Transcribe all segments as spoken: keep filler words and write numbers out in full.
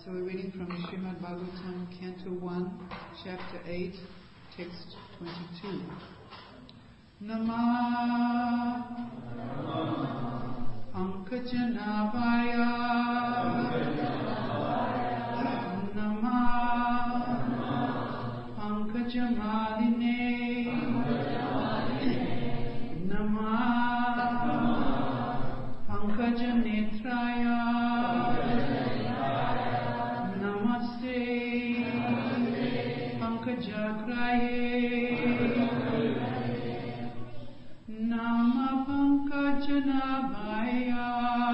So we're reading from Srimad Bhagavatam, Canto one, Chapter eight, Text twenty-two. Namah Pankajanabhaya Namah Pankajamaline Namah Pankajanetraya Namaste Pankajagraye Nama Pankajanabhaya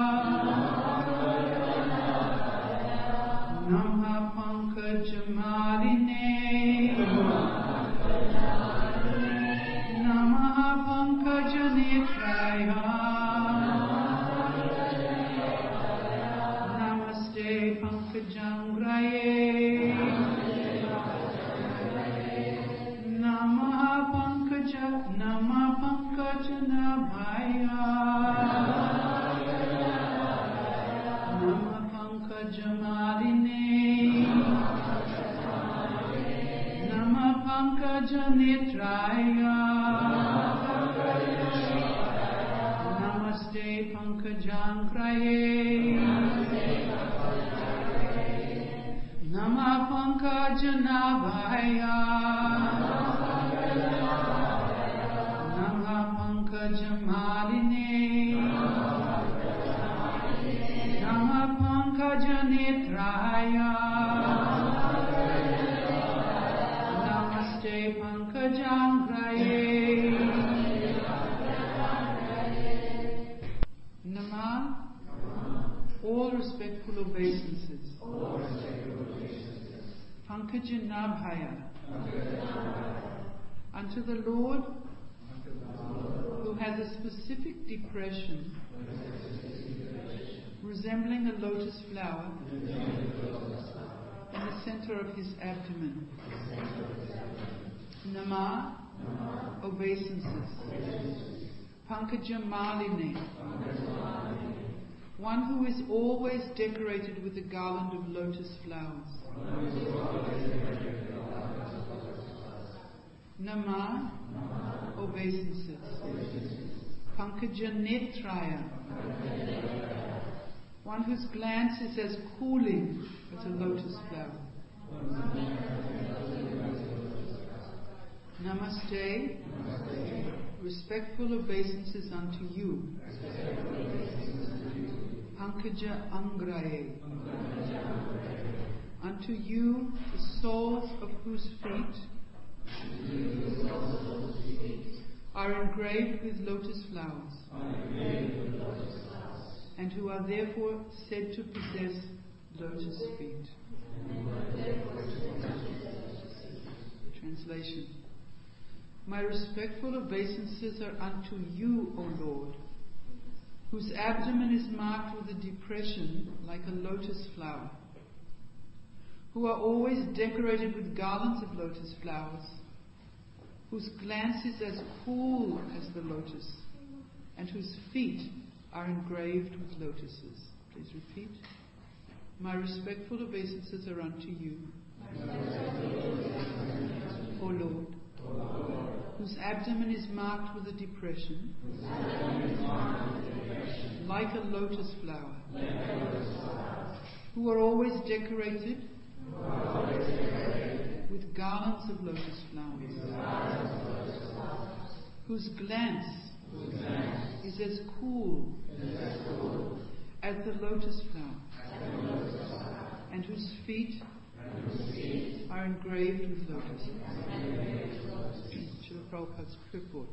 Nama Pankajamaline Nama Pankajanetraya Namaste Pankajangraye Nama Pankaja Nama Pankajanabhaya Nama Pankajamaline Nama Pankajanetraya Namaste Pankajangraye Nama Pankajanabhaya Nama Pankajamaline Nama Pankajanetraya Namaste Pankajangraye Nama, all respectful obeisances. Pankajanabhaya, unto the Lord who has a specific depression resembling a lotus flower in the center of his abdomen. Nama, obeisances. Pankajamaline, one who is always decorated with a garland of lotus flowers. Nama, obeisances. Pankajanetraya, one whose glance is as cooling as a lotus flower. Namaste, respectful obeisances unto you. Pankaja Angraye, unto you the soles of whose feet are engraved with lotus flowers, and who are therefore said to possess lotus feet. Translation. My respectful obeisances are unto you, O Lord, whose abdomen is marked with a depression like a lotus flower, who are always decorated with garlands of lotus flowers, whose glance is as cool as the lotus, and whose feet are engraved with lotuses. Please repeat. My respectful obeisances are unto you, O Lord, whose abdomen is marked with a depression like a lotus flower, who are always decorated with garlands of lotus flowers, whose glance is as cool as the lotus flower, and whose feet are engraved with lotus. Srila Prabhupada's purport.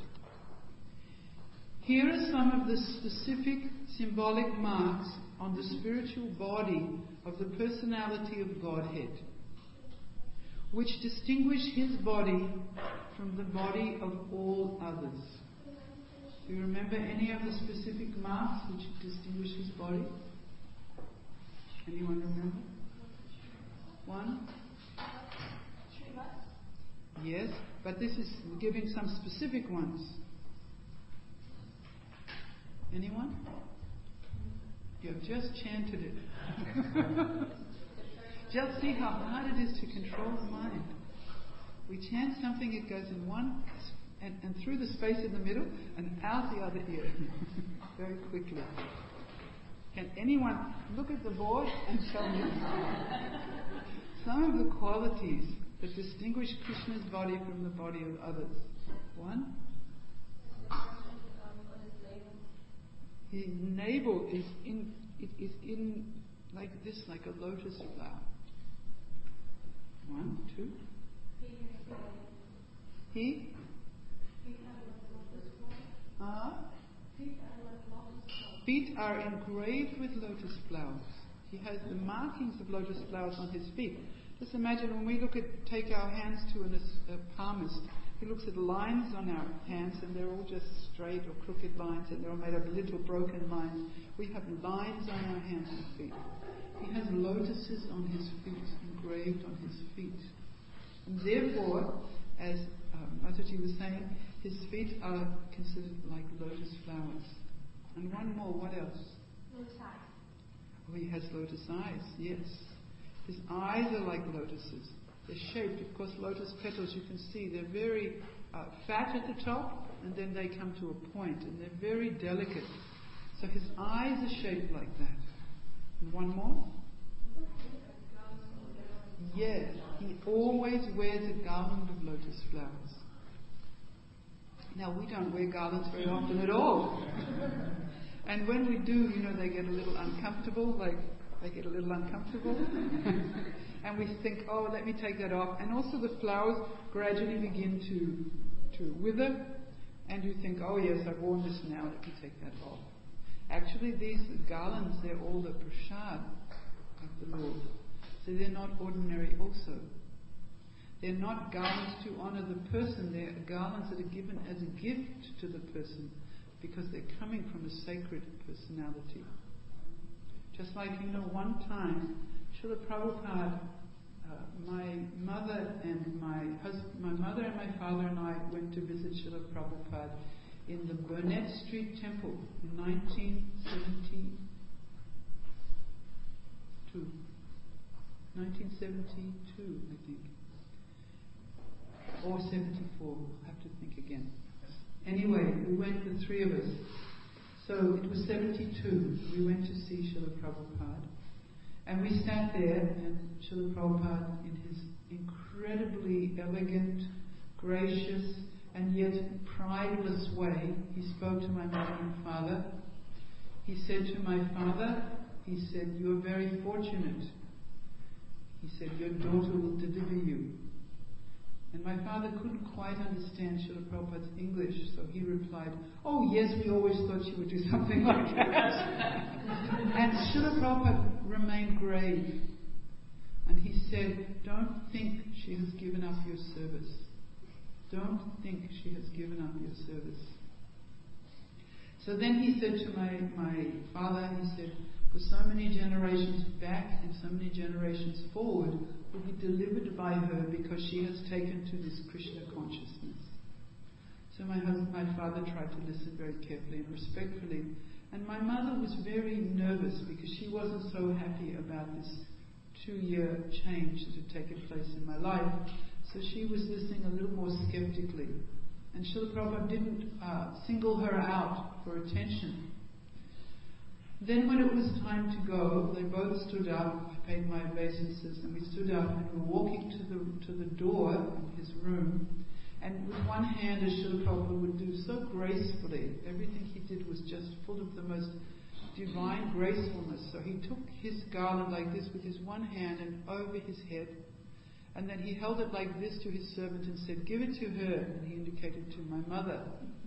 Here are some of the specific symbolic marks on the spiritual body of the personality of Godhead, which distinguish his body from the body of all others. Do you remember any of the specific marks which distinguish his body? Anyone remember? One? Yes, but this is giving some specific ones. Anyone? You have just chanted it. Just see how hard it is to control the mind. We chant something, it goes in one, and, and through the space in the middle, and out the other ear. Very quickly. Can anyone look at the board and tell me some of the qualities that distinguish Krishna's body from the body of others? One? His navel is in, it is in like this, like a lotus flower. One, two. He? Uh, feet are engraved with lotus flowers. He has the markings of lotus flowers on his feet. Just imagine when we look at, take our hands to an, a palmist, he looks at lines on our hands and they're all just straight or crooked lines and they're all made of little broken lines. We have lines on our hands and feet. He has lotuses on his feet, engraved on his feet. And therefore, as um, Mataji was saying, his feet are considered like lotus flowers. And one more, what else? Lotus eyes. Oh, he has lotus eyes, yes. His eyes are like lotuses. They're shaped, of course, lotus petals, you can see, they're very uh, fat at the top, and then they come to a point, and they're very delicate. So his eyes are shaped like that. And one more? Yes, he always wears a garland of lotus flowers. Now, we don't wear garlands very often at all. And when we do, you know, they get a little uncomfortable, like they get a little uncomfortable. And we think, oh, let me take that off. And also the flowers gradually begin to, to wither. And you think, oh yes, I've worn this now, let me take that off. Actually, these garlands, they're all the prasad of the Lord. So they're not ordinary also. They're not garlands to honor the person, they're garlands that are given as a gift to the person because they're coming from a sacred personality. Just like, you know, one time, Srila Prabhupada, uh, my mother and my husband, my mother and my father and I went to visit Srila Prabhupada in the Burnett Street Temple in nineteen seventy-two. nineteen seventy-two, I think. Or seventy-four, I'll have to think again. Anyway, we went, the three of us. So it was seventy-two. We went to see Srila Prabhupada. And we sat there, and Srila Prabhupada, in his incredibly elegant, gracious, and yet prideless way, he spoke to my mother and father. He said to my father, he said, "You are very fortunate." He said, "Your daughter will deliver you." And my father couldn't quite understand Srila Prabhupada's English, so he replied, "Oh yes, we always thought she would do something like that." And Srila Prabhupada remained grave. And he said, "Don't think she has given up your service. Don't think she has given up your service." So then he said to my, my father, he said, "For so many generations back and so many generations forward will be delivered by her because she has taken to this Krishna consciousness." So my husband, my father tried to listen very carefully and respectfully. And my mother was very nervous because she wasn't so happy about this two-year change that had taken place in my life. So she was listening a little more skeptically. And Srila Prabhupada didn't uh, single her out for attention. Then when it was time to go, they both stood up. I paid my obeisances, and we stood up and were walking to the to the door of his room. And with one hand, as Srila Prabhupada would do so gracefully, everything he did was just full of the most divine gracefulness. So he took his garland like this with his one hand and over his head, and then he held it like this to his servant and said, "Give it to her," and he indicated to my mother.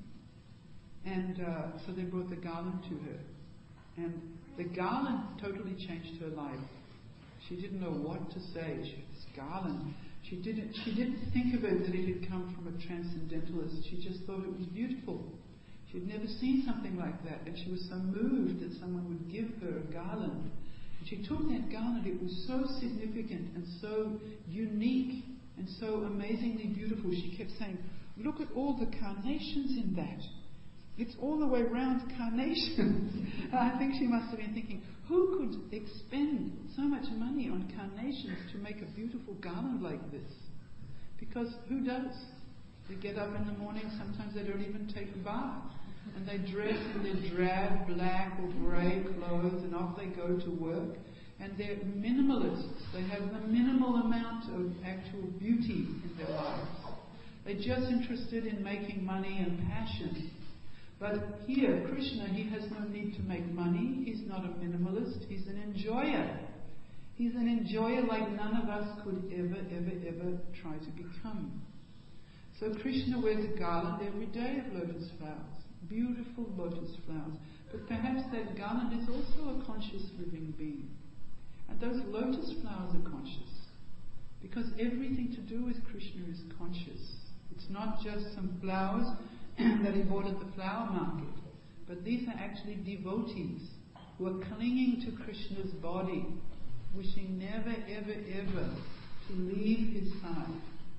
And uh, so they brought the garland to her. And the garland totally changed her life. She didn't know what to say. She had this garland. She didn't, she didn't think of it that it had come from a transcendentalist. She just thought it was beautiful. She had never seen something like that. And she was so moved that someone would give her a garland. And she took that garland. It was so significant and so unique and so amazingly beautiful. She kept saying, "Look at all the carnations in that. It's all the way round carnations. And I think she must have been thinking, who could expend so much money on carnations to make a beautiful garland like this? Because who does? They get up in the morning, sometimes they don't even take a bath. And they dress in their drab, black or grey clothes, and off they go to work. And they're minimalists. They have the minimal amount of actual beauty in their lives. They're just interested in making money and passion. But here, Krishna, he has no need to make money. He's not a minimalist. He's an enjoyer. He's an enjoyer like none of us could ever, ever, ever try to become. So Krishna wears a garland every day of lotus flowers. Beautiful lotus flowers. But perhaps that garland is also a conscious living being. And those lotus flowers are conscious. Because everything to do with Krishna is conscious. It's not just some flowers that he bought at the flower market. But these are actually devotees who are clinging to Krishna's body, wishing never, ever, ever to leave his side.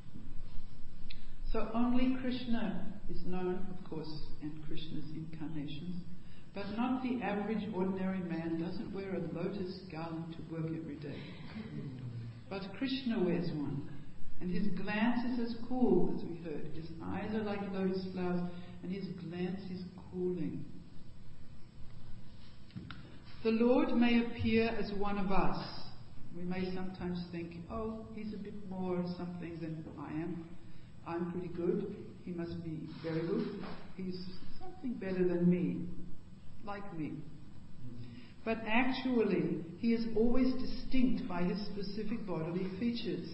So only Krishna is known, of course, in Krishna's incarnations. But not the average ordinary man doesn't wear a lotus garland to work every day. But Krishna wears one. And his glance is as cool, as we heard. His eyes are like lotus flowers, and his glance is cooling. The Lord may appear as one of us. We may sometimes think, oh, he's a bit more something than I am. I'm pretty good. He must be very good. He's something better than me. Like me. But actually, he is always distinct by his specific bodily features.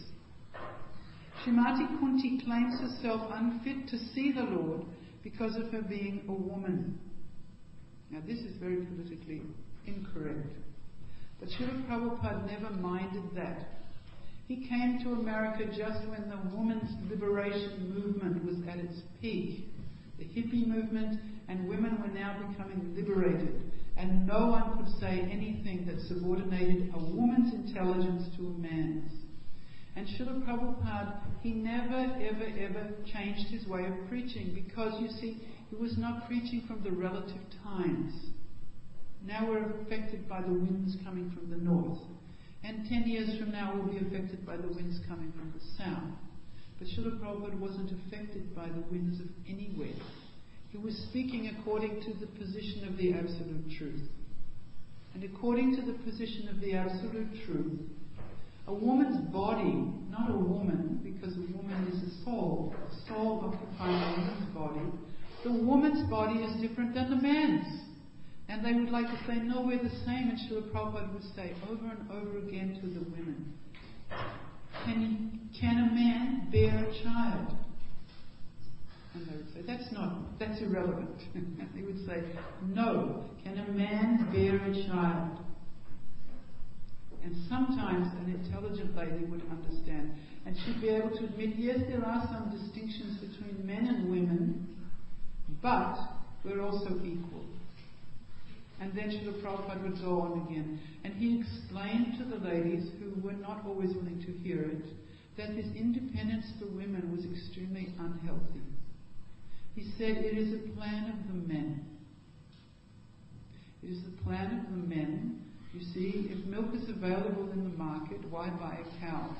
Srimati Kunti claims herself unfit to see the Lord because of her being a woman. Now this is very politically incorrect. But Srila Prabhupada never minded that. He came to America just when the women's liberation movement was at its peak. The hippie movement, and women were now becoming liberated. And no one could say anything that subordinated a woman's intelligence to a man's. And Srila Prabhupada, he never, ever, ever changed his way of preaching because, you see, he was not preaching from the relative times. Now we're affected by the winds coming from the north. And ten years from now we'll be affected by the winds coming from the south. But Srila Prabhupada wasn't affected by the winds of anywhere. He was speaking according to the position of the Absolute Truth. And according to the position of the Absolute Truth, a woman's body, not a woman, because a woman is a soul, a soul occupying a woman's body, the woman's body is different than the man's. And they would like to say, no, we're the same. And Srila Prabhupada would say over and over again to the women, can, can a man bear a child? And they would say, that's not, that's irrelevant. He would say, no, can a man bear a child? And sometimes an intelligent lady would understand, and she'd be able to admit, yes, there are some distinctions between men and women, but we're also equal. And then Srila Prabhupada would go on again, and he explained to the ladies, who were not always willing to hear it, that this independence for women was extremely unhealthy. He said, it is a plan of the men. It is the plan of the men. You see, if milk is available in the market, why buy a cow?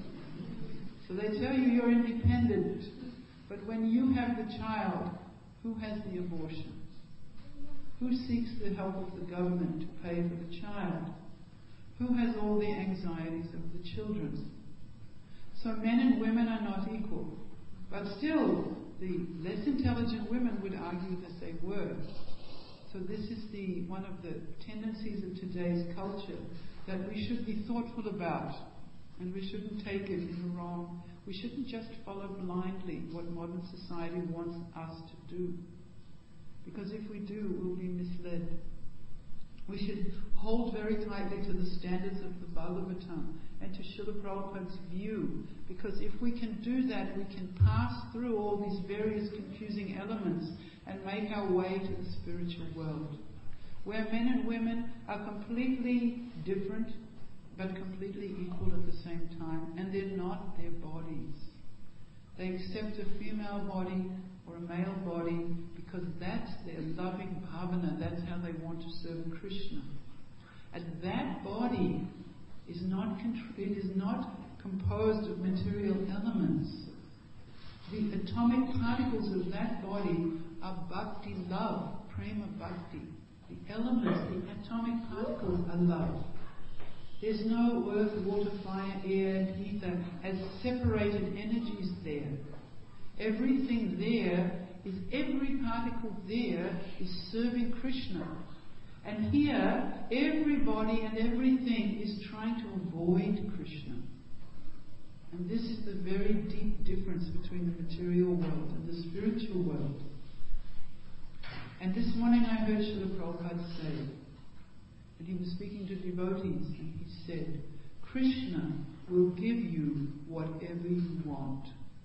So they tell you you're independent. But when you have the child, who has the abortion? Who seeks the help of the government to pay for the child? Who has all the anxieties of the children? So men and women are not equal. But still, the less intelligent women would argue that they were. So this is the one of the tendencies of today's culture that we should be thoughtful about, and we shouldn't take it in the wrong. We shouldn't just follow blindly what modern society wants us to do, because if we do, we'll be misled. We should hold very tightly to the standards of the Bhagavatam and to Srila Prabhupada's view, because if we can do that, we can pass through all these various confusing elements and make our way to the spiritual world, where men and women are completely different but completely equal at the same time, and they're not their bodies. They accept a female body or a male body, because that's their loving bhavana, that's how they want to serve Krishna. And that body is not, it is not composed of material elements. The atomic particles of that body are bhakti love, prema bhakti. The elements, the atomic particles are love. There's no earth, water, fire, air, and ether as separated energies there. Everything there is, every particle there is serving Krishna. And here, everybody and everything is trying to avoid Krishna. And this is the very deep difference between the material world and the spiritual world. And this morning I heard Srila Prabhupada say, and he was speaking to devotees, and he said, Krishna will give you whatever you want.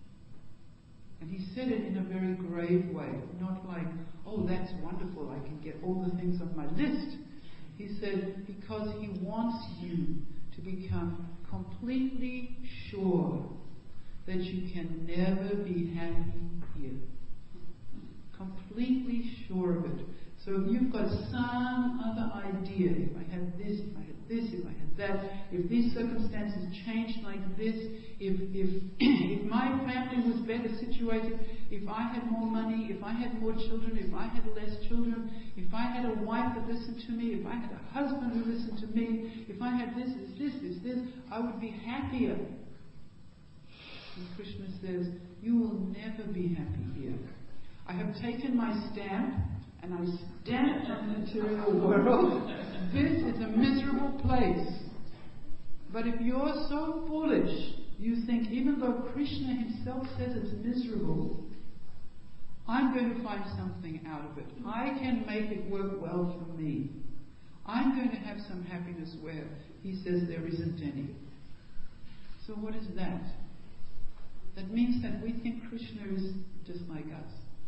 And he said it in a very grave way, not like, oh, that's wonderful, I can get all the things on my list. He said, because he wants you to become completely sure that you can never be happy here. Completely sure of it. So if you've got some other idea, if I had this, if I had this, if I had that, if these circumstances changed like this, if if if my family was better situated, if I had more money, if I had more children, if I had less children, if I had a wife that listened to me, if I had a husband who listened to me, if I had this, this, this, this, this, I would be happier. And Krishna says, you will never be happy here. I have taken my stamp and I stamped on the material world. This is a miserable place. But if you're so foolish, you think even though Krishna himself says it's miserable, I'm going to find something out of it. I can make it work well for me. I'm going to have some happiness where he says there isn't any. So what is that? That means that we think Krishna is just like us.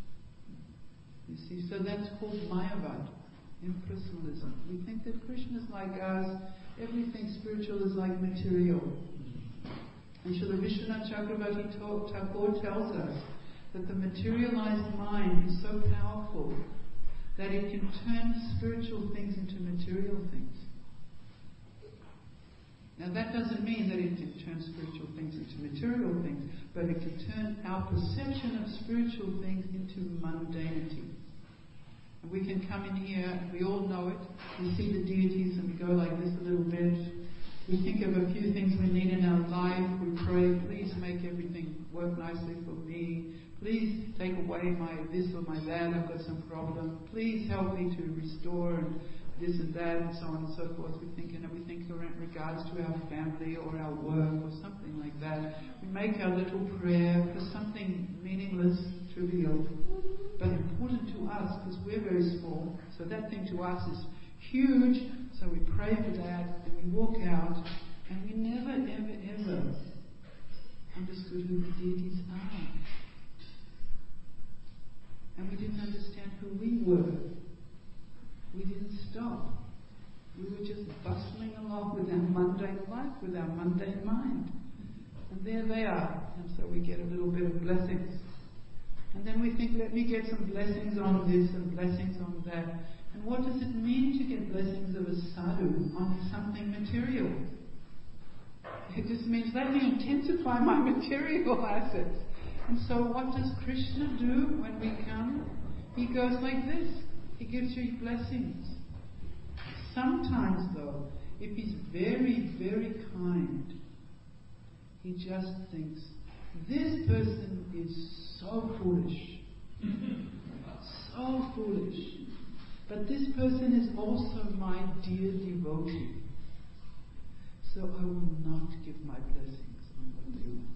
You see, so that's called Mayavad, impersonalism. We think that Krishna is like us, everything spiritual is like material. And Srila Vishwanath Chakravarti Thakur tells us that the materialized mind is so powerful that it can turn spiritual things into material things. Now that doesn't mean that it can turn spiritual things into material things, but it can turn our perception of spiritual things into mundanity. And we can come in here, and we all know it, we see the deities and we go like this a little bit. We think of a few things we need in our life, we pray, please make everything work nicely for me. Please take away my this or my that, I've got some problem. Please help me to restore and this and that and so on and so forth. We think, you know, we think in regards to our family or our work or something like that. We make our little prayer for something meaningless, trivial, but important to us because we're very small. So that thing to us is huge. So we pray for that and we walk out and we never, ever, ever understood who the deities are. And we didn't understand who we were. We didn't stop. We were just bustling along with our mundane life, with our mundane mind. And there they are. And so we get a little bit of blessings. And then we think, let me get some blessings on this and blessings on that. And what does it mean to get blessings of a sadhu on something material? It just means, let me intensify my material assets. And so what does Krishna do when we come? He goes like this. He gives you blessings. Sometimes though, if he's very, very kind, he just thinks, this person is so foolish. So foolish. But this person is also my dear devotee. So I will not give my blessings on what they want.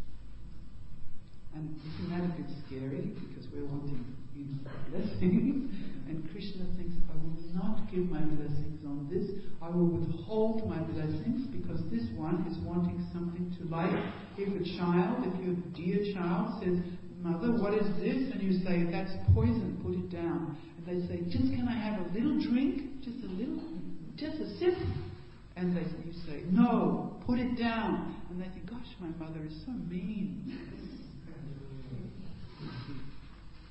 And isn't that a bit scary? Because we're wanting, you know, a blessing. And Krishna thinks, I will not give my blessings on this. I will withhold my blessings because this one is wanting something to like. If a child, if your dear child says, Mother, what is this? And you say, that's poison, put it down. And they say, just can I have a little drink? Just a little, just a sip? And they, you say, no, put it down. And they think, gosh, my mother is so mean.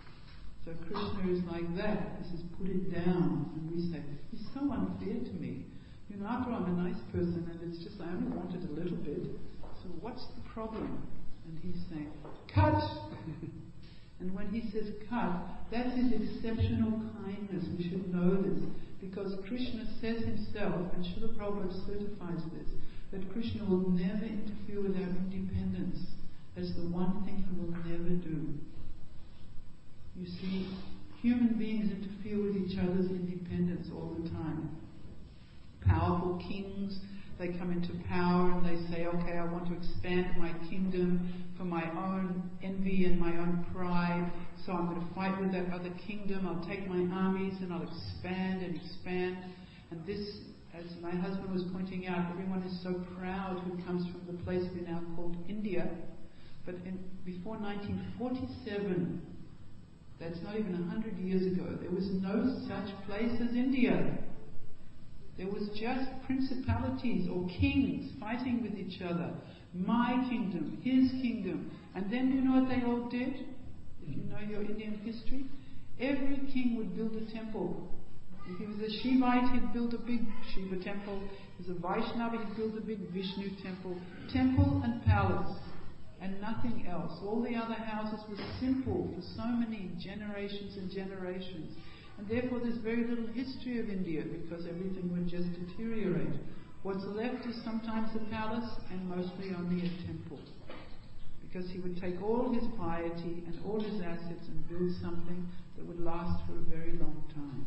So Krishna is like that. He says, put it down. And we say, he's so unfair to me. You know, after all, I'm a nice person and it's just, I only wanted a little bit. So what's the problem? And he's saying, cut! And when he says cut, that's his exceptional kindness. We should know this. Because Krishna says himself, and Srila Prabhupada certifies this, that Krishna will never interfere with our independence. That's the one thing he will never do. You see, human beings interfere with each other's independence all the time. Powerful kings, they come into power and they say, okay, I want to expand my kingdom for my own envy and my own pride, so I'm going to fight with that other kingdom. I'll take my armies and I'll expand and expand. And this, as my husband was pointing out, everyone is so proud who comes from the place we now called India. But in, before nineteen forty-seven, that's not even a hundred years ago, there was no such place as India. There was just principalities or kings fighting with each other. My kingdom, his kingdom. And then you know what they all did? If you know your Indian history, every king would build a temple. If he was a Shivite, he'd build a big Shiva temple. If he was a Vaishnava, he'd build a big Vishnu temple. Temple and palace, and nothing else. All the other houses were simple for so many generations and generations. And therefore there's very little history of India because everything would just deteriorate. What's left is sometimes a palace and mostly only a temple. Because he would take all his piety and all his assets and build something that would last for a very long time.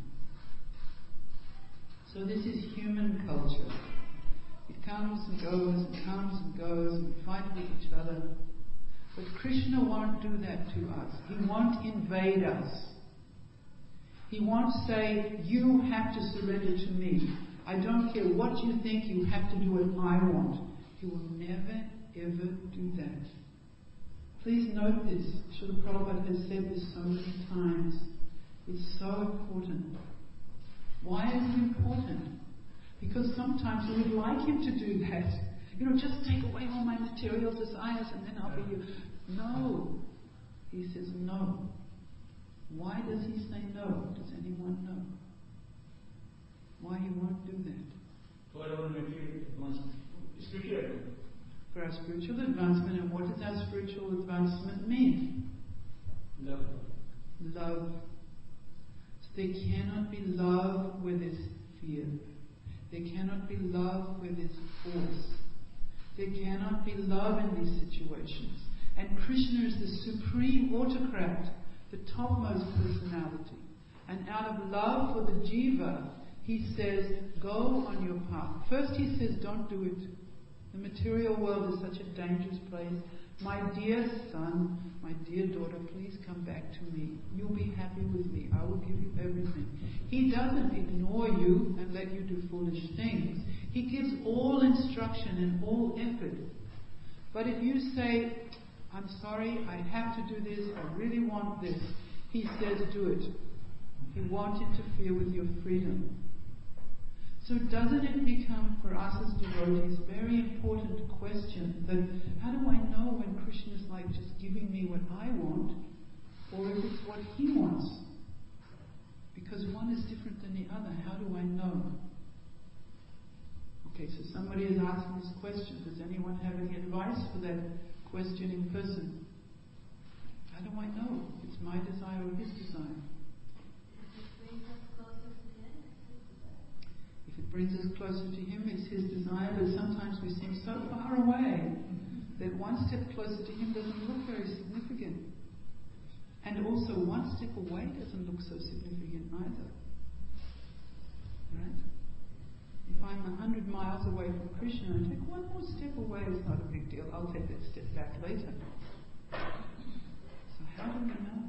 So this is human culture. It comes and goes and comes and goes and we fight with each other. But Krishna won't do that to us. He won't invade us. He won't say, you have to surrender to me. I don't care what you think, you have to do what I want. He will never, ever do that. Please note this. Srila Prabhupada has said this so many times. It's so important. Why is it important? Because sometimes we would like him to do that. You know, just take away all my material desires and then I'll be you. No. He says no. Why does he say no? Does anyone know? Why he won't do that? For our material advancement. Spiritual. For our spiritual advancement. And what does our spiritual advancement mean? Love. Love. So there cannot be love where there's fear. There cannot be love where there's force. There cannot be love in these situations. And Krishna is the supreme autocrat, the topmost personality. And out of love for the jiva, he says, go on your path. First he says, don't do it. The material world is such a dangerous place. My dear son, my dear daughter, please come back to me. You'll be happy with me. I will give you everything. He doesn't ignore you and let you do foolish things. He gives all instruction and all effort. But if you say, I'm sorry, I have to do this, I really want this, he says, do it. He won't interfere with your freedom. So doesn't it become for us as devotees a very important question that how do I know when Krishna is like just giving me what I want or if it's what he wants? Because one is different than the other. How do I know? Okay, so somebody is asking this question. Does anyone have any advice for that questioning person? How do I know if it's my desire or his desire? If it brings us closer to him, it's his desire, but sometimes we seem so far away that one step closer to him doesn't look very significant. And also one step away doesn't look so significant either. Right? If I'm a hundred miles away from Krishna and take one more step away, it's not a big deal. I'll take that step back later. So how do we know?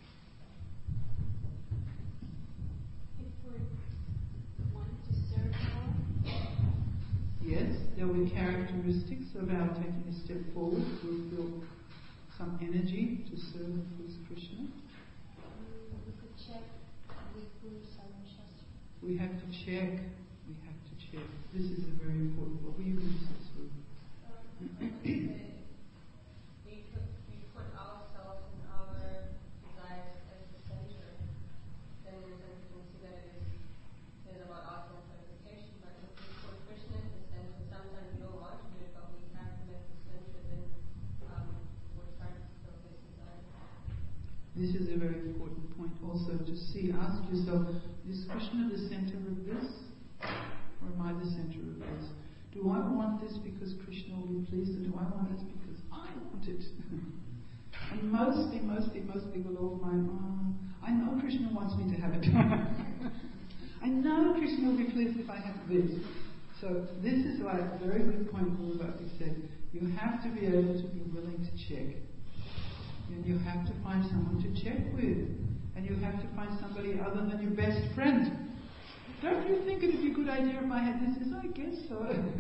Yes, there will be characteristics of our taking a step forward. We'll feel some energy to serve and please Krishna. We could check with Guru Saran Shastra. We have to check. We have to check. This is a very important. What were you going to say, Sue? We put we put ourselves and our desires as the center this is a very important point also to see. Ask yourself, is Krishna the center of this? Or am I the center of this? Do I want this because Krishna will be pleased, or do I want this because I want it? And mostly, mostly, mostly will all find, oh, I know Krishna wants me to have it. I know Krishna will be pleased if I have this. So this is why it's a very good point Guru Bhakti said. You have to be able to be willing to check. And you have to find someone to check with. And you have to find somebody other than your best friend. Don't you think it would be a good idea if I had this? Yes, I guess so.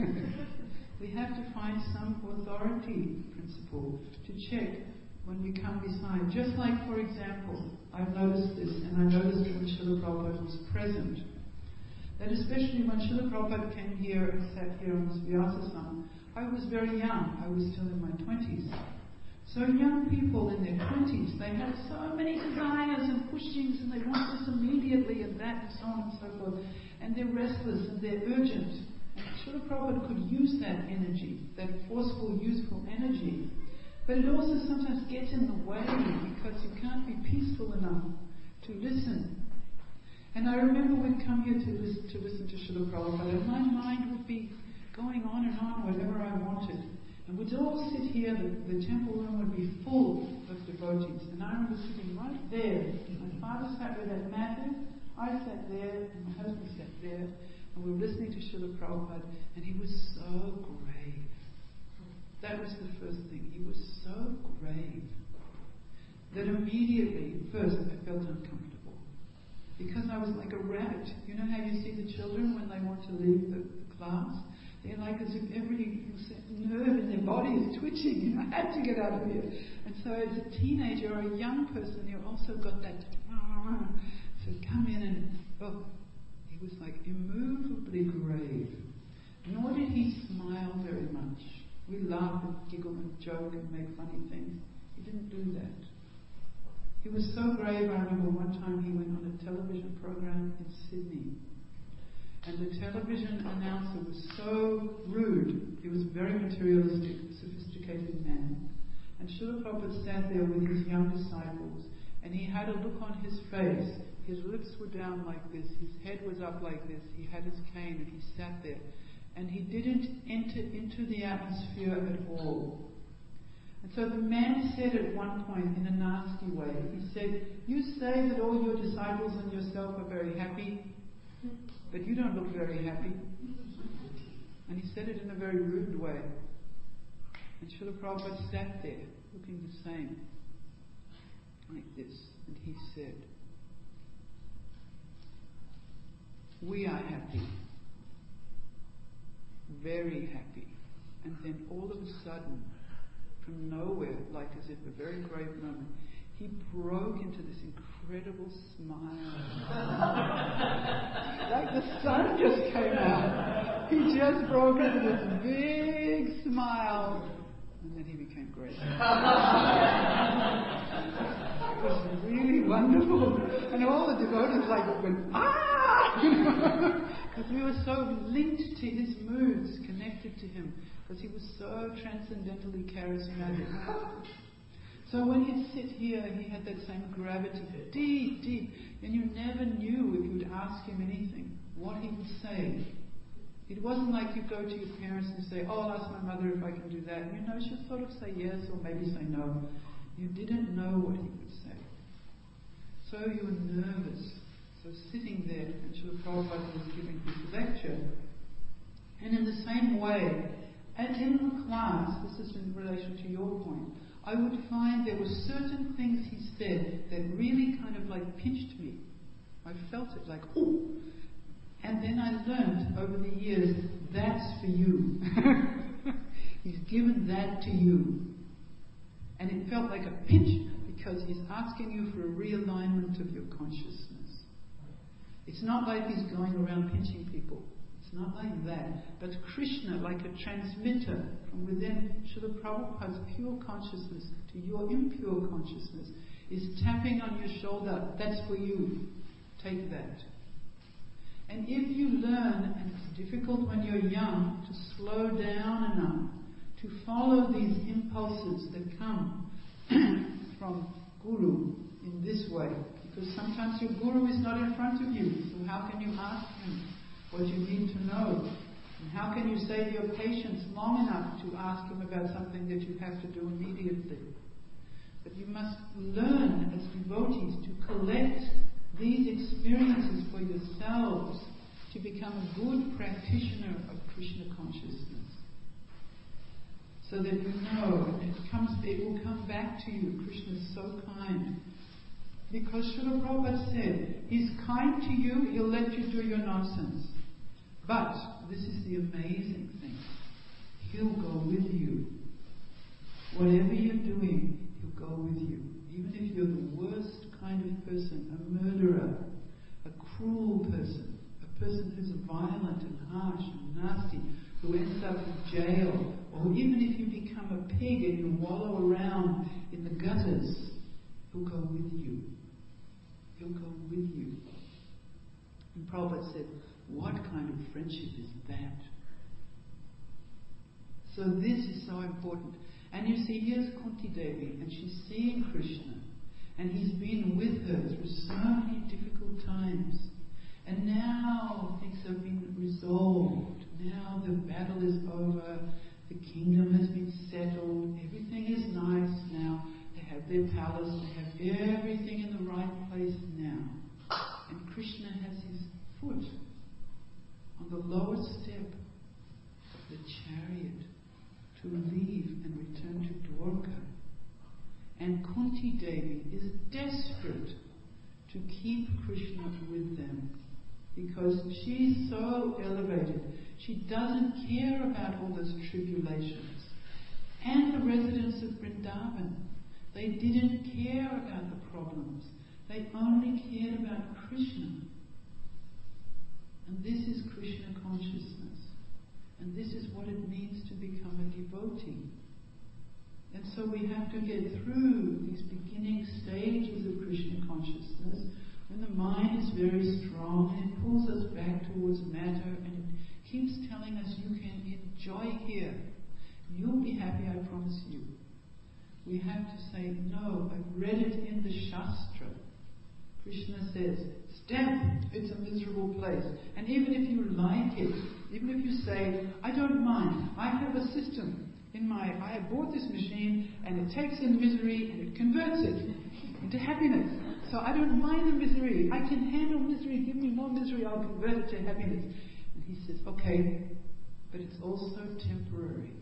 We have to find some authority principle to check when we come beside. Just like, for example, I've noticed this, and I noticed it when Srila Prabhupada was present. That especially when Srila Prabhupada came here and sat here on this Vyasa-sam, I was very young. I was still in my twenties. So young people in their twenties, they have so many desires and pushings, and they want this immediately and that and so on and so forth. And they're restless and they're urgent. And Srila Prabhupada could use that energy, that forceful, useful energy. But it also sometimes gets in the way because you can't be peaceful enough to listen. And I remember we'd come here to listen to, listen to Srila Prabhupada, and my mind would be going on and on whatever I wanted. And we'd all sit here, the, the temple room would be full of devotees. And I remember sitting right there. My father sat with that Matthew, I sat there, and my husband sat there, and we were listening to Srila Prabhupada, and he was so grave. That was the first thing. He was so grave that immediately, first, I felt uncomfortable. Because I was like a rabbit. You know how you see the children when they want to leave the, the class? They're like as if every nerve in their body is twitching. You know, I had to get out of here. And so as a teenager or a young person, you've also got that... So come in and... Oh, he was like immovably grave. Nor did he smile very much. We laugh and giggle and joke and make funny things. He didn't do that. He was so grave, I remember one time he went on a television program in Sydney. And the television announcer was so rude. He was a very materialistic, sophisticated man. And Srila Prabhupada sat there with his young disciples, and he had a look on his face. His lips were down like this, his head was up like this, he had his cane and he sat there. And he didn't enter into the atmosphere at all. And so the man said at one point in a nasty way, he said, you say that all your disciples and yourself are very happy, but you don't look very happy. And he said it in a very rude way. And Srila Prabhupada sat there, looking the same, like this. And he said, we are happy, very happy. And then all of a sudden, from nowhere, like as if a very grave moment, he broke into this incredible smile. Like the sun just came out. He just broke into this big smile. And then he became great. It was really wonderful. And all the devotees like went, ah! Because we were so linked to his moods, connected to him. Because he was so transcendentally charismatic. So when he'd sit here, he had that same gravity, deep, deep, and you never knew if you'd ask him anything, what he would say. It wasn't like you go to your parents and say, oh, I'll ask my mother if I can do that. And you know, she'll sort of say yes or maybe say no. You didn't know what he would say. So you were nervous. So sitting there, and Srila Prabhupada was giving his lecture. And in the same way, and in the class, this is in relation to your point, I would find there were certain things he said that really kind of like pinched me. I felt it like, ooh. And then I learned over the years, that's for you. He's given that to you. And it felt like a pinch because he's asking you for a realignment of your consciousness. It's not like he's going around pinching people. It's not like that. But Krishna, like a transmitter from within Srila Prabhupada's pure consciousness to your impure consciousness, is tapping on your shoulder. That's for you. Take that. And if you learn, and it's difficult when you're young, to slow down enough, to follow these impulses that come from Guru in way, because sometimes your guru is not in front of you, so how can you ask him what you need to know? And how can you save your patience long enough to ask him about something that you have to do immediately? But you must learn as devotees to collect these experiences for yourselves to become a good practitioner of Krishna consciousness. So that you know it comes, it will come back to you. Krishna is so kind. Because Srila Prabhupada said, He's kind to you, He'll let you do your nonsense. But, this is the amazing thing, He'll go with you. Whatever you're doing, He'll go with you. Even if you're the worst kind of person, a murderer, a cruel person, a person who's violent and harsh and nasty, who ends up in jail, or even if you become a pig and you wallow around in the gutters, He'll go with you. He'll go with you. And Prabhupada said, what kind of friendship is that? So this is so important. And you see, here's Kunti Devi, and she's seeing Krishna, and He's been with her through so many difficult times. And now things have been resolved. Now the battle is over. The kingdom has been settled. Everything is nice now. They have their palace. They have everything in the right place now. And Krishna has his foot on the lowest step of the chariot to leave and return to Dwarka. And Kunti Devi is desperate to keep Krishna with them, because she's so elevated. She doesn't care about all those tribulations. And the residents of Vrindavan, they didn't care about the problems. They only cared about Krishna. And this is Krishna consciousness. And this is what it means to become a devotee. And so we have to get through these beginning stages of Krishna consciousness when the mind is very strong and it pulls us back towards matter and it keeps telling us you can enjoy here. You'll be happy, I promise you. We have to say, no, I've read it in the Shastra. Krishna says, step, it's a miserable place. And even if you like it, even if you say, I don't mind, I have a system in my, I have bought this machine and it takes in misery and it converts it into happiness. So I don't mind the misery. I can handle misery. Give me more misery, I'll convert it to happiness. And he says, okay, but it's also temporary.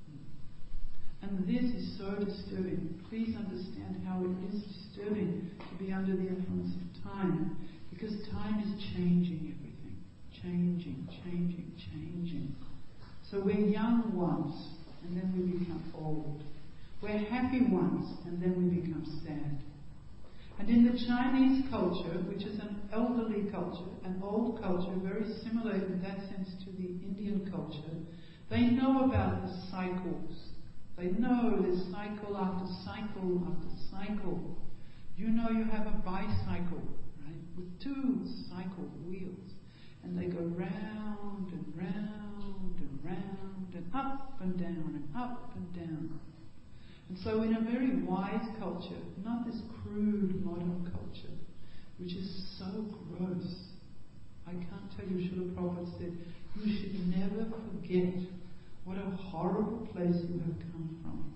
And this is so disturbing. Please understand how it is disturbing to be under the influence of time. Because time is changing everything. Changing, changing, changing. So we're young once, and then we become old. We're happy once, and then we become sad. And in the Chinese culture, which is an elderly culture, an old culture, very similar in that sense to the Indian culture, they know about the cycles. They know there's cycle after cycle after cycle. You know you have a bicycle, right, with two cycle wheels. And they go round and round and round and up and down and up and down. And so in a very wise culture, not this crude modern culture, which is so gross. I can't tell you, Srila Prabhupada said, you should never forget what a horrible place you have come from.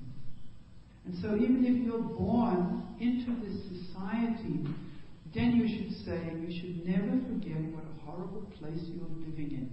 And so even if you're born into this society, then you should say, you should never forget what a horrible place you're living in.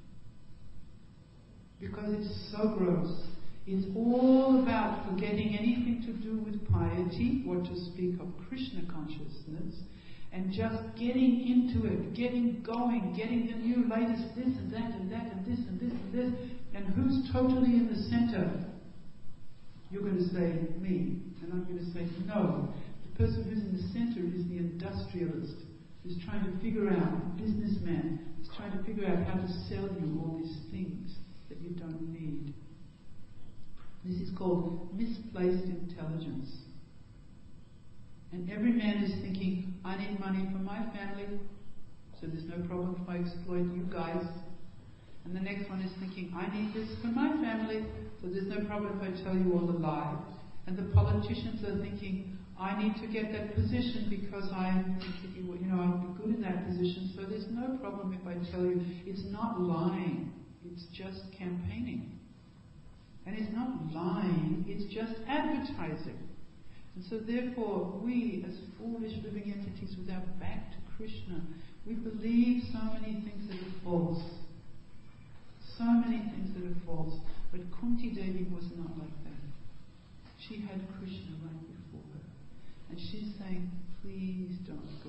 Because it's so gross. It's all about forgetting anything to do with piety, or to speak of Krishna consciousness, and just getting into it, getting going, getting the new latest this and that and that and this and this and this. And who's totally in the center? You're going to say, me. And I'm going to say, no. The person who's in the center is the industrialist, who's trying to figure out, the businessman, who's trying to figure out how to sell you all these things that you don't need. This is called misplaced intelligence. And every man is thinking, I need money for my family, so there's no problem if I exploit you guys. And the next one is thinking, I need this for my family, so there's no problem if I tell you all the lies. And the politicians are thinking, I need to get that position because I think, you know, I'll be good in that position. So there's no problem if I tell you it's not lying. It's just campaigning. And it's not lying. It's just advertising. And so therefore, we as foolish living entities with our back to Krishna, we believe so many things that are false. So many things that are false. But Kunti Devi was not like that. She had Krishna right before her. And she's saying, please don't go.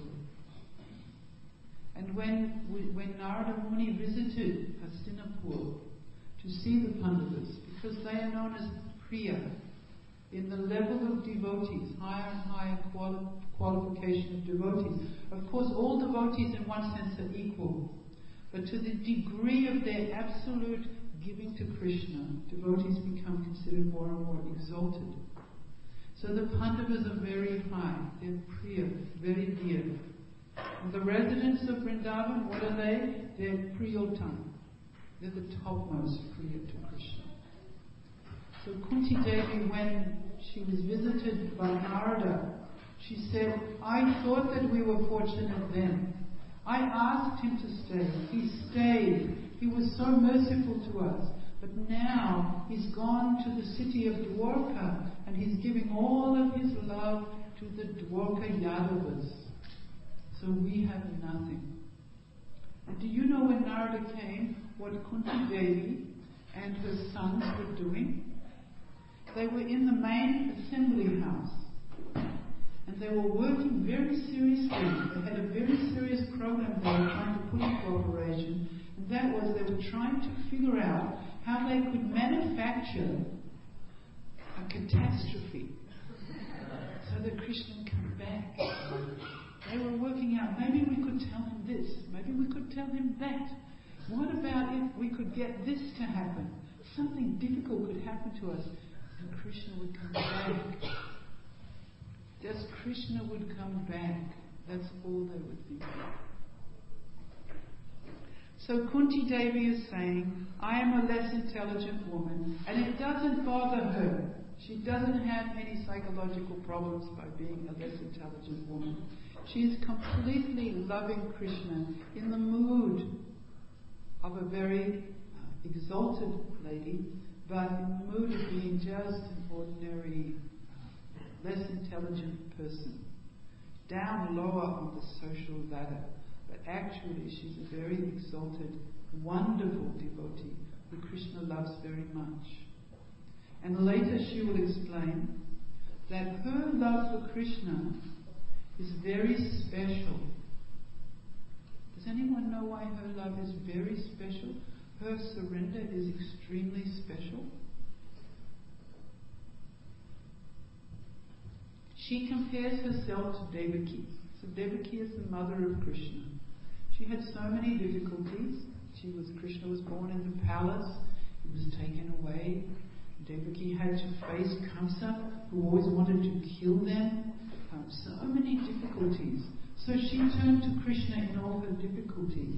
And when we, when Narada Muni visited Hastinapur to see the Pandavas, because they are known as Priya, in the level of devotees, higher and higher quali- qualification of devotees. Of course, all devotees in one sense are equal. But to the degree of their absolute giving to Krishna, devotees become considered more and more exalted. So the Pandavas are very high. They're Priya, very dear. And the residents of Vrindavan, what are they? They're Priyotam. They're the topmost Priya to Krishna. So Kunti Devi, when she was visited by Narada, she said, I thought that we were fortunate then. I asked him to stay. He stayed. He was so merciful to us. But now he's gone to the city of Dwarka and he's giving all of his love to the Dwarka Yadavas. So we have nothing. And do you know when Narada came, what Kunti Devi and her sons were doing? They were in the main assembly house. And they were working very seriously. They had a very serious program they were trying to put into operation. And that was they were trying to figure out how they could manufacture a catastrophe so that Krishna would come back. They were working out, maybe we could tell him this, maybe we could tell him that. What about if we could get this to happen? Something difficult could happen to us and Krishna would come back. Just Krishna would come back. That's all they would think of. So Kunti Devi is saying, I am a less intelligent woman, and it doesn't bother her. She doesn't have any psychological problems by being a less intelligent woman. She is completely loving Krishna in the mood of a very uh, exalted lady, but in the mood of being just an ordinary, uh, less intelligent person, down lower on the social ladder. But actually she's a very exalted, wonderful devotee who Krishna loves very much. And later she will explain that her love for Krishna is very special. Does anyone know why her love is very special? Her surrender is extremely special. She compares herself to Devaki. So Devaki is the mother of Krishna. She had so many difficulties. She was Krishna was born in the palace. He was taken away. Devaki had to face Kamsa, who always wanted to kill them. Um, so many difficulties. So she turned to Krishna in all her difficulties.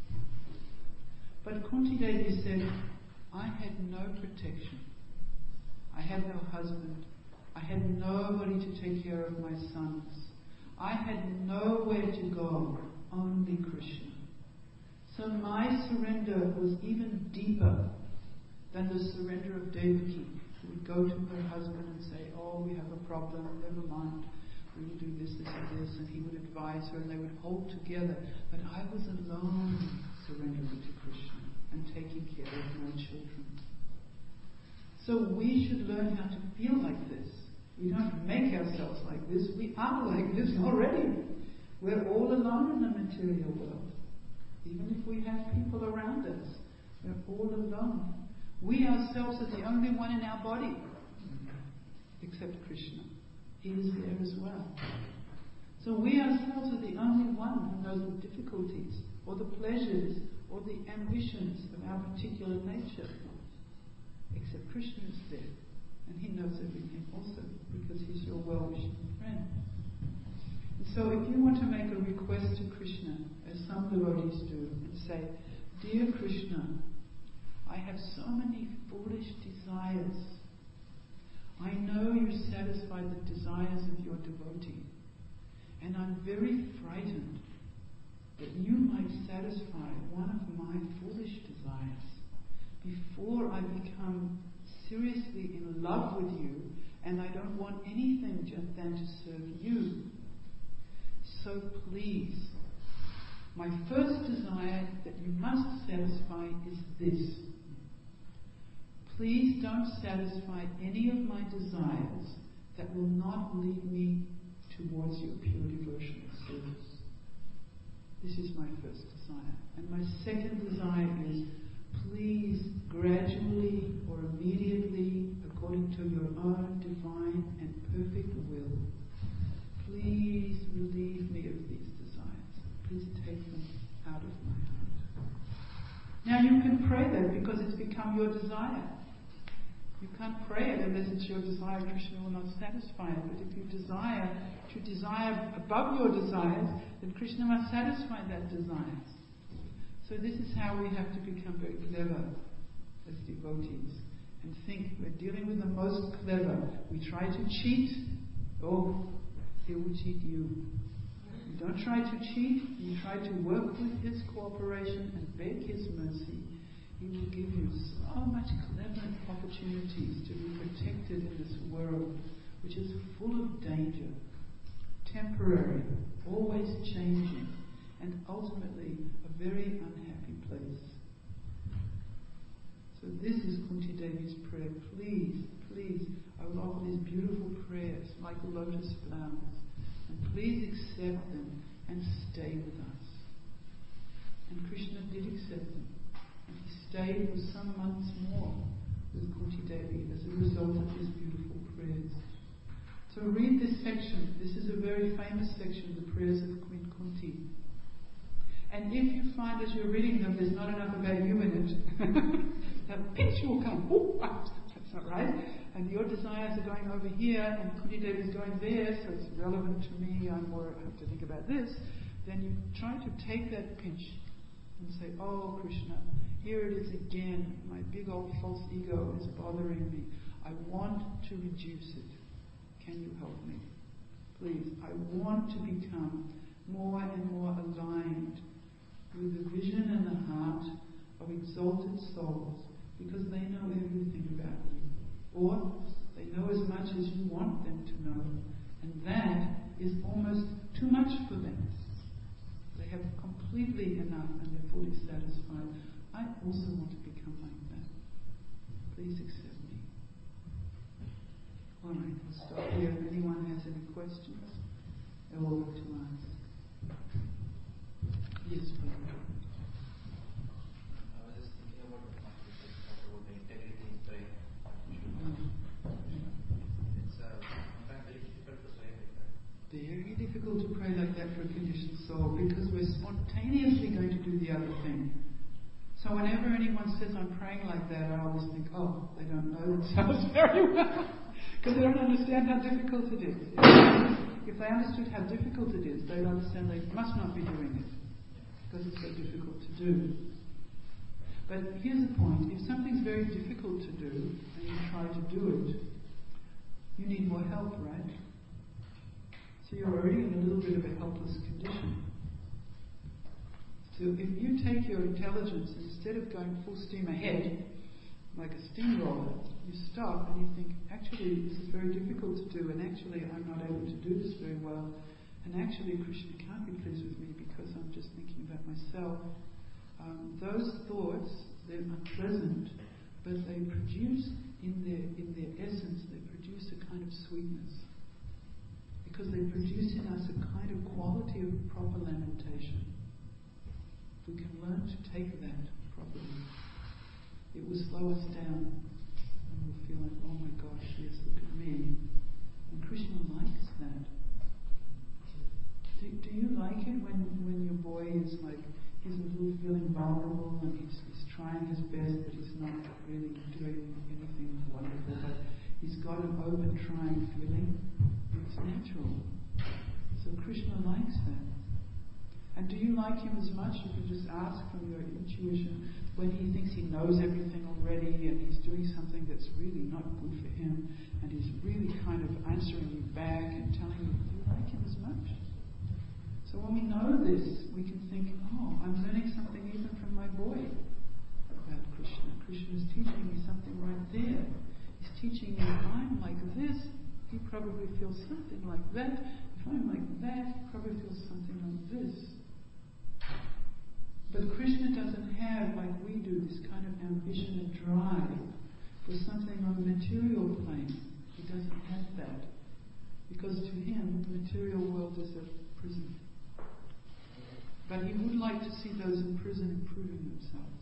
But Kunti Devi said, I had no protection. I had no husband. I had nobody to take care of my sons. I had nowhere to go, only Krishna. So my surrender was even deeper than the surrender of Devaki, who would go to her husband and say, oh, we have a problem, never mind, we will do this, this and this, and he would advise her and they would hold together. But I was alone surrendering to Krishna and taking care of my children. So we should learn how to feel like this. We don't make ourselves like this, we are like this already. We're all alone in the material world. Even if we have people around us, we're all alone. We ourselves are the only one in our body, except Krishna. He is there as well. So we ourselves are the only one who knows the difficulties, or the pleasures, or the ambitions of our particular nature. Except Krishna is there, and he knows everything also, because he's your well-wishing friend. And so if you want to make a request to Krishna, as some devotees do, and say, Dear Krishna, I have so many foolish desires. I know you satisfy the desires of your devotee. And I'm very frightened that you might satisfy one of my foolish desires before I become seriously in love with you, and I don't want anything just than to serve you. So please, my first desire that you must satisfy is this. Please don't satisfy any of my desires that will not lead me towards your pure devotional service. This is my first desire. And my second desire is, please gradually or immediately, according to your own divine and perfect will, please relieve me of these desires. Please take them out of my heart. Now you can pray that because it's become your desire. You can't pray it unless it's your desire. Krishna will not satisfy it. But if you desire to desire above your desires, then Krishna must satisfy that desire. So this is how we have to become very clever as devotees and think we're dealing with the most clever. We try to cheat. Oh, he will cheat you. You don't try to cheat. You try to work with his cooperation and beg his mercy. He will give you so much clever opportunities to be protected in this world, which is full of danger, temporary, always changing, and ultimately a very unhappy place. So this is Kunti Devi's prayer. Please, please, I will offer these beautiful prayers like lotus flowers, and please accept them and stay with us. And Krishna did accept them. And he stayed for some months more with Kunti Devi as a result of his beautiful prayers. So read this section. This is a very famous section, the prayers of Queen Kunti. And if you find as you're reading them there's not enough about you in it, that pinch will come. Oh, that's not right. And your desires are going over here, and Kunti Devi is going there, so it's relevant to me. I'm more I have to think about this. Then you try to take that pinch and say, oh, Krishna, here it is again. My big old false ego is bothering me. I want to reduce it. Can you help me? Please, I want to become more and more aligned with the vision and the heart of exalted souls, because they know everything about you. Or they know as much as you want them to know. And that is almost too much for them. They have completely enough and they're fully satisfied. I also want to become like that. Please accept me. All right, we'll stop here. If anyone has any questions, they're welcome to ask. Yes, please. I was just thinking about the about the integrity in praying. It's uh, sometimes very difficult to pray like that. Very difficult to pray like that for a conditioned soul, because we're spontaneously going to do the other thing. So whenever anyone says I'm praying like that, I always think, oh, they don't know themselves very well, because they don't understand how difficult it is. If they understood how difficult it is, they'd understand they must not be doing it, because it's so difficult to do. But here's the point: if something's very difficult to do and you try to do it, you need more help, right? So you're already in a little bit of a helpless condition. So if you take your intelligence, instead of going full steam ahead, like a steamroller, you stop and you think, actually this is very difficult to do, and actually I'm not able to do this very well, and actually Krishna can't be pleased with me because I'm just thinking about myself. Um, those thoughts, they're unpleasant, but they produce in their in their essence, they produce a kind of sweetness. Because they produce in us a kind of quality of proper lamentation. If we can learn to take that properly, it will slow us down, and we'll feel like, oh my gosh, yes, look at me. And Krishna likes that. Do, do you like it when, when your boy is like, he's a little feeling vulnerable and he's, he's trying his best, but he's not really doing anything wonderful, but he's got an open trying feeling? It's natural. So Krishna likes that. And do you like him as much if you just ask from your intuition, when he thinks he knows everything already and he's doing something that's really not good for him, and he's really kind of answering you back and telling you, do you like him as much? So when we know this, we can think, oh, I'm learning something even from my boy about Krishna. Krishna is teaching me something right there. He's teaching me if I'm like this, he probably feels something like that. If I'm like that, he probably feels something like this. But Krishna doesn't have, like we do, this kind of ambition and drive for something on the material plane. He doesn't have that. Because to him, the material world is a prison. But he would like to see those in prison improving themselves.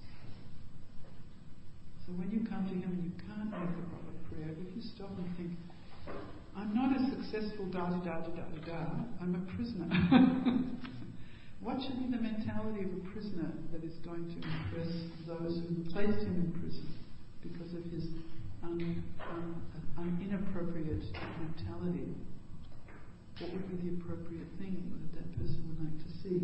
So when you come to him and you can't make a proper prayer, if you stop and think, I'm not a successful da-da-da-da-da-da, I'm a prisoner. What should be the mentality of a prisoner that is going to impress those who placed him in prison because of his un, un, un, inappropriate mentality? What would be the appropriate thing that that person would like to see?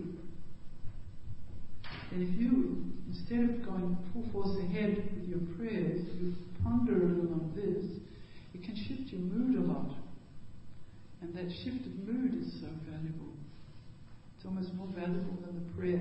And if you, instead of going full force ahead with your prayers, you ponder a little on this, it can shift your mood a lot. And that shift of mood is so valuable. It's almost more valuable than the prayer.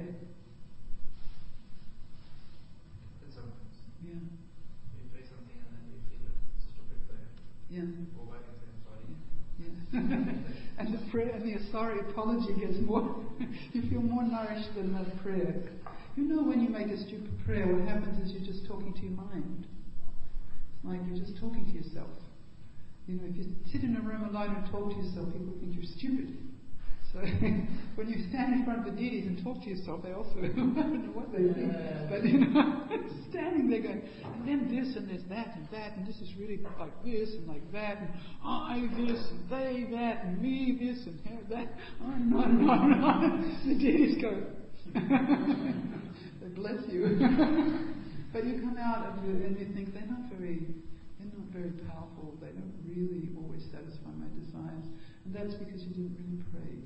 Sometimes. Yeah. We pray something and then we feel it's a stupid prayer. Yeah. Go back and say, I'm sorry. Yeah. And the prayer and the sorry apology gets more, you feel more nourished than that prayer. You know when you make a stupid prayer, what happens is you're just talking to your mind. It's like you're just talking to yourself. You know, if you sit in a room alone and talk to yourself, people think you're stupid. So when you stand in front of the deities and talk to yourself, they also I don't know what they think. But you know, standing there going, and then this and there's that and that, and this is really like this and like that, and I this and they that, and me this and her that. Oh no, no, no. The deities go, they bless you. But you come out and you, and you think they're not very, they're not very powerful. They don't really always satisfy my desires, and that's because you didn't really pray.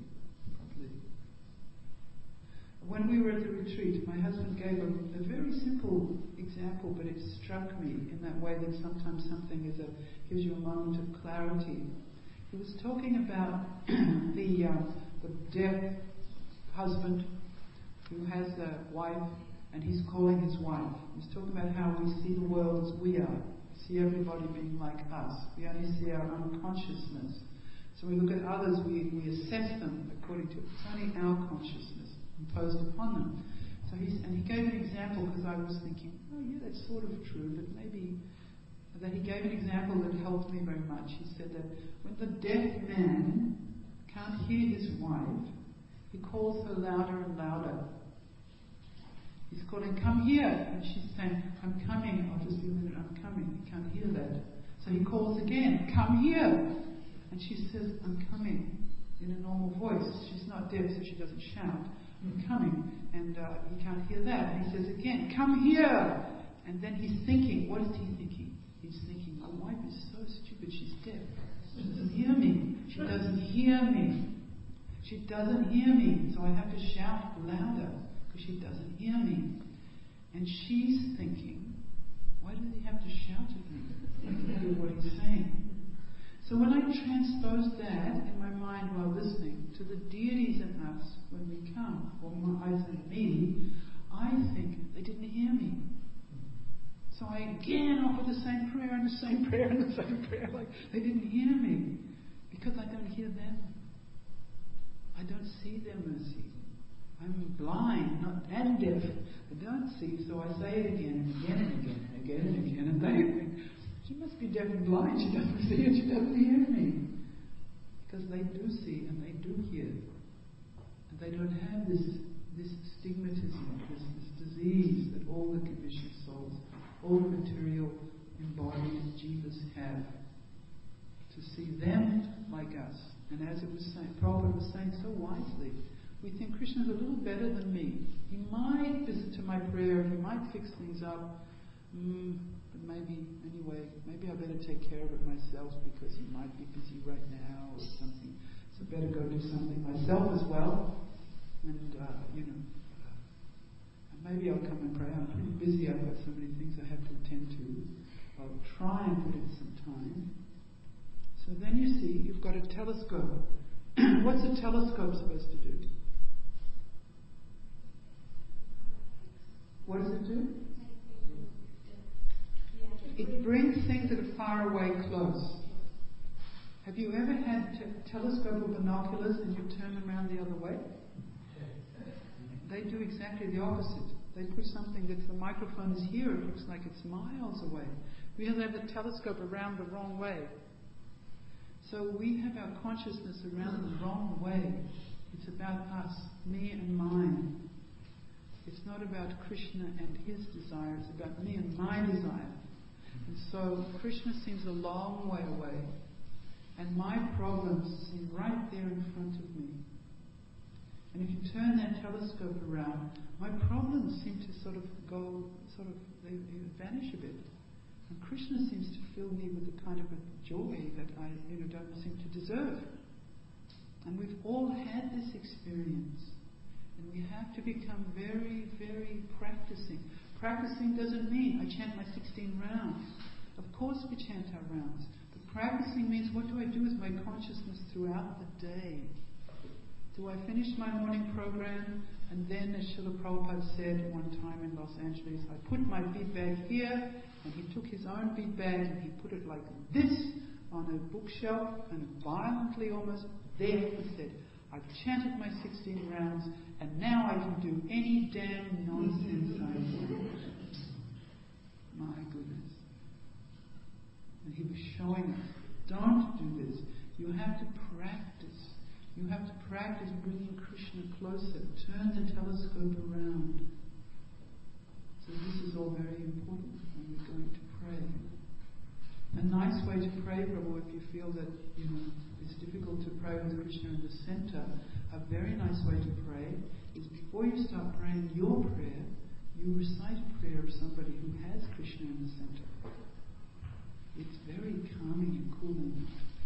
When we were at the retreat, my husband gave a, a very simple example, but it struck me in that way that sometimes something is a, gives you a moment of clarity. He was talking about the, uh, the deaf husband who has a wife and he's calling his wife. He's talking about how we see the world as we are. We see everybody being like us. We only see our unconsciousness. So we look at others, we, we assess them according to it's only our consciousness imposed upon them. So he's, and he gave an example because I was thinking, oh yeah, that's sort of true, but maybe that he gave an example that helped me very much. He said that when the deaf man can't hear his wife, he calls her louder and louder. He's calling, come here, and she's saying, I'm coming. I'll just be a minute, I'm coming. He can't hear that. So he calls again, come here, and she says, I'm coming, in a normal voice. She's not deaf, so she doesn't shout. I'm coming, and uh, he can't hear that. And he says again, come here! And then he's thinking, what is he thinking? He's thinking, my wife is so stupid, she's deaf. She doesn't hear me. She doesn't hear me. She doesn't hear me, so I have to shout louder, because she doesn't hear me. And she's thinking, why does he have to shout at me? I can hear what he's saying. So when I transpose that in my mind while listening to the deities in us when we come, or my, I say me, I think they didn't hear me. So I again offer the same prayer and the same prayer and the same prayer, like they didn't hear me, because I don't hear them. I don't see their mercy. I'm blind, not and deaf. I don't see, so I say it again and again and again and again and again, and they think, she must be deaf and blind, she doesn't see and she doesn't hear me. Because they do see and they do hear. And they don't have this this stigmatism, this, this disease that all the conditioned souls, all the material embodied jivas have. To see them like us. And as it was saying, Prabhupada was saying so wisely, we think Krishna's a little better than me. He might listen to my prayer, he might fix things up. Mm, but maybe, anyway, maybe I better take care of it myself because he might be busy right now or something. So better go do something myself as well. And, uh, you know, I maybe I'll come and pray. I'm pretty busy. I've got so many things I have to attend to. I'll try and put in some time. So then you see, you've got a telescope. What's a telescope supposed to do? What does it do? It brings things that are far away close. Have you ever had t- telescope or binoculars and you turn them around the other way? They do exactly the opposite. They put something that the microphone is here, it looks like it's miles away. We have the telescope around the wrong way. So we have our consciousness around the wrong way. It's about us, me and mine. It's not about Krishna and his desire, it's about me and my desire. And so Krishna seems a long way away, and my problems seem right there in front of me. And if you turn that telescope around, my problems seem to sort of go, sort of, they, they vanish a bit. And Krishna seems to fill me with a kind of a joy that I, you know, don't seem to deserve. And we've all had this experience. And we have to become very, very practicing. Practicing doesn't mean I chant my sixteen rounds. Of course we chant our rounds. But practicing means, what do I do with my consciousness throughout the day? Do I finish my morning program, and then, as Srila Prabhupada said one time in Los Angeles, I put my bead bag here, and he took his own bead bag and he put it like this on a bookshelf, and violently almost, there he said, I've chanted my sixteen rounds, and now I can do any damn nonsense I want. My goodness. And he was showing us, don't do this. You have to practice. You have to practice bringing Krishna closer. Turn the telescope around. So this is all very important when we're going to pray. A nice way to pray, Prabhu, if you feel that, you know, it's difficult to pray with Krishna in the center, a very nice way to pray is before you start praying your prayer, you recite a prayer of somebody who has Krishna in the center. It's very calming and cooling.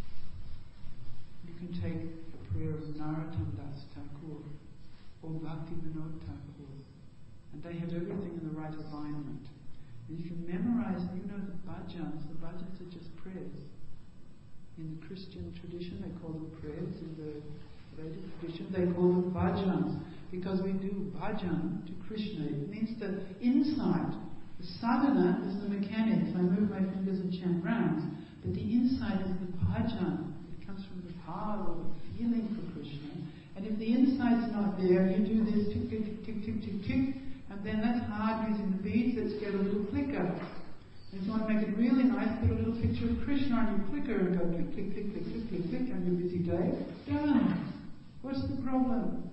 You can take a prayer of Narottam Das Thakur or Bhakti Vinod Thakur, and they have everything in the right alignment. And if you memorize, you know the bhajans, the bhajans are just prayers. In the Christian tradition, they call them prayers. In the Vedic tradition, they call them bhajans. Because we do bhajan to Krishna, it means that inside, the sadhana is the mechanics. I move my fingers and chant rounds. But the inside is the bhajan. It comes from the power or the feeling for Krishna. And if the inside's not there, you do this tick, tick, tick, tick, tick, tick, tick. And then that's hard using the beads. Let's get a little clicker. And if you want to make it really nice, put a little picture of Krishna on your clicker and go click, click, click, click, click, click, click on your busy day. Done. What's the problem?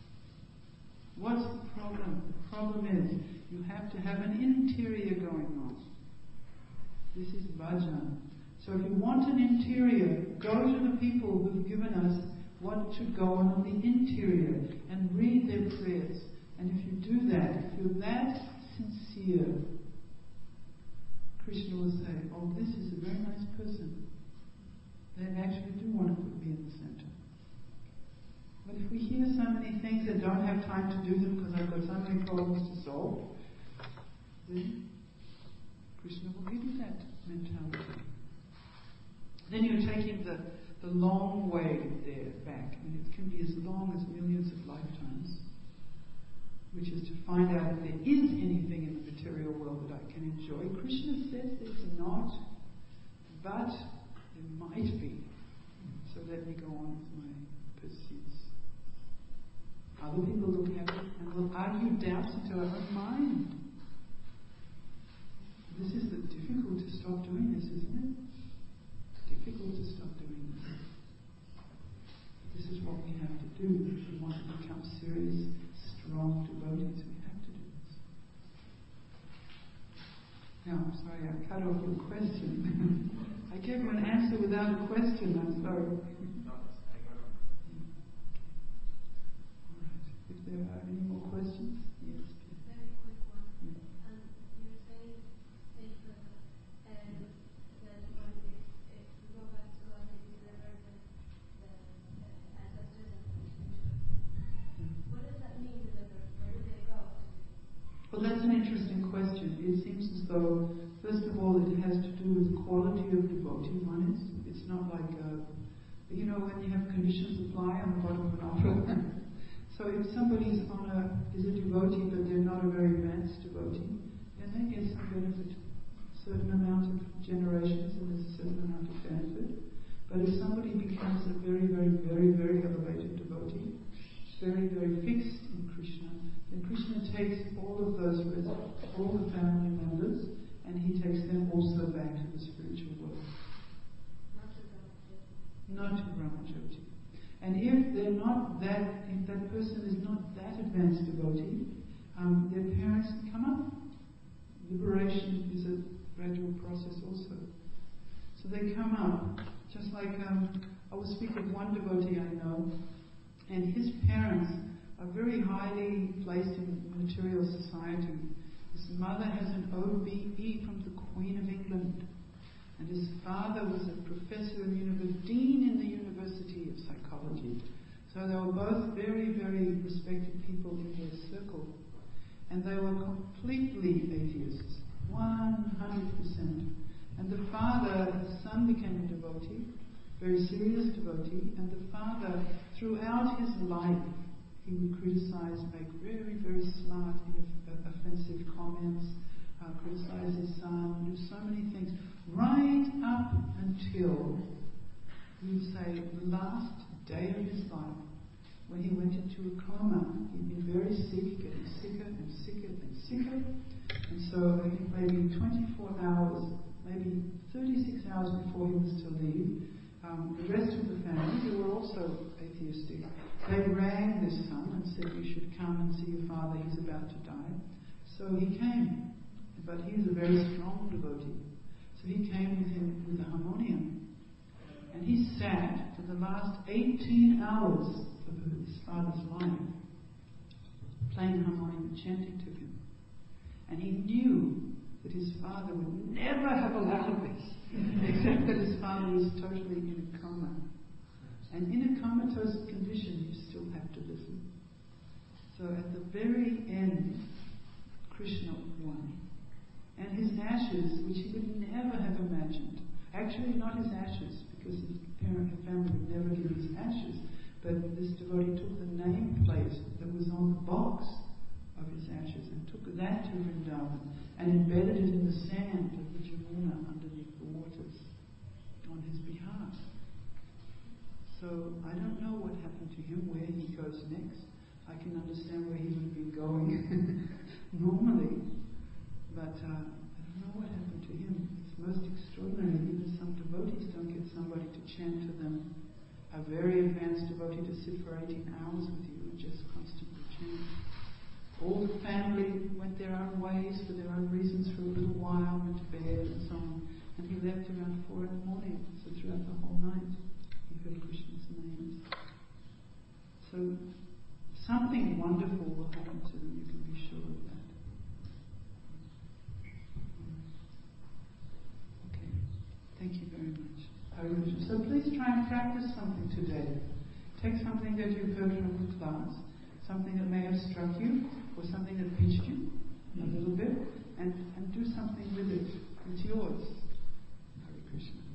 What's the problem? The problem is you have to have an interior going on. This is bhajan. So if you want an interior, go to the people who've given us what should go on on the interior and read their prayers. And if you do that, if you're that sincere, Krishna will say, oh, this is a very nice person. They actually do want to put me in the center. But if we hear so many things and don't have time to do them because I've got so many problems to solve, then Krishna will give you that mentality. Then you're taking the, the long way there back, and it can be as long as millions of lifetimes, which is to find out if there is anything in the material world that I can enjoy. Krishna says there's not, but there might be. So let me go on with my pursuits. Other people look at it and will argue doubts into our own mind. This is the difficult to stop doing this, isn't it? Difficult to stop doing this. This is what we have to do if we want to become serious, strong devotees. We have to do this. Now, I'm sorry, I cut off your question. I gave you an answer without a question. I'm sorry. If there are any more questions? Yes, please. Very quick one. Yeah. Um, you were saying if, uh, um, that when if, if we go back to God and deliver the, the uh, ancestors and the future, Mm. what does that mean, deliver? Where do they go? quality of devotee one is. It's not like, uh, you know, when you have conditions apply on the bottom of an offer. So if somebody's on a, is a devotee but they're not a very advanced devotee, then they get some benefit. A certain amount of generations and there's a certain amount of benefit. But if somebody becomes a very, very, very, very elevated devotee, very, very fixed in Krishna, then Krishna takes all of those, all the family members, and he takes them also back to the spiritual world. Not to Brahmajyoti. And if they're not that, if that person is not that advanced devotee, um, their parents come up. Liberation is a gradual process also. So they come up, just like um, I will speak of one devotee I know, and his parents are very highly placed in material society. His mother has an O B E from the Queen of England. And his father was a professor of university, dean in the University of Psychology. So they were both very, very respected people in their circle. And they were completely atheists, one hundred percent. And the father, the son became a devotee, very serious devotee, and the father, throughout his life, he would criticize, make very, very smart, offensive comments, uh, criticize his son, do so many things, right up until, we would say, the last day of his life, when he went into a coma. He'd been very sick, getting sicker and sicker and sicker. And so I think maybe twenty-four hours, maybe thirty-six hours before he was to leave, um, the rest of the family, who were also atheistic, they rang this son and said, you should come and see your father, he's about to die. So he came, but he's a very strong devotee. So he came with him with a harmonium. And he sat for the last eighteen hours of his father's life, playing harmonium and chanting to him. And he knew that his father would never have allowed this, except that his father was totally in a coma. And in a comatose condition, you still have to listen. So at the very end, Krishna won. And his ashes, which he would never have imagined, actually not his ashes, because his parent and family would never give his ashes, but this devotee took the nameplate that was on the box of his ashes and took that to Vrindavan and embedded it in the sand of the Jamuna underneath the waters on his behalf. So I don't know what happened to him, where he goes next. I can understand where he would be going normally, but uh, I don't know what happened to him. It's most extraordinary. Even some devotees don't get somebody to chant to them. A very advanced devotee to sit for eighteen hours with you and just constantly chant. All the family went their own ways for their own reasons for a little while, went to bed and so on. And he left around four in the morning, so throughout the whole night he heard Krishna's names. So something wonderful will happen to them, you can be sure of that. Okay, thank you very much. So please try and practice something today. Take something that you've heard from the class, something that may have struck you, or something that pinched you a little bit, and, and do something with it. It's yours. Hare Krishna.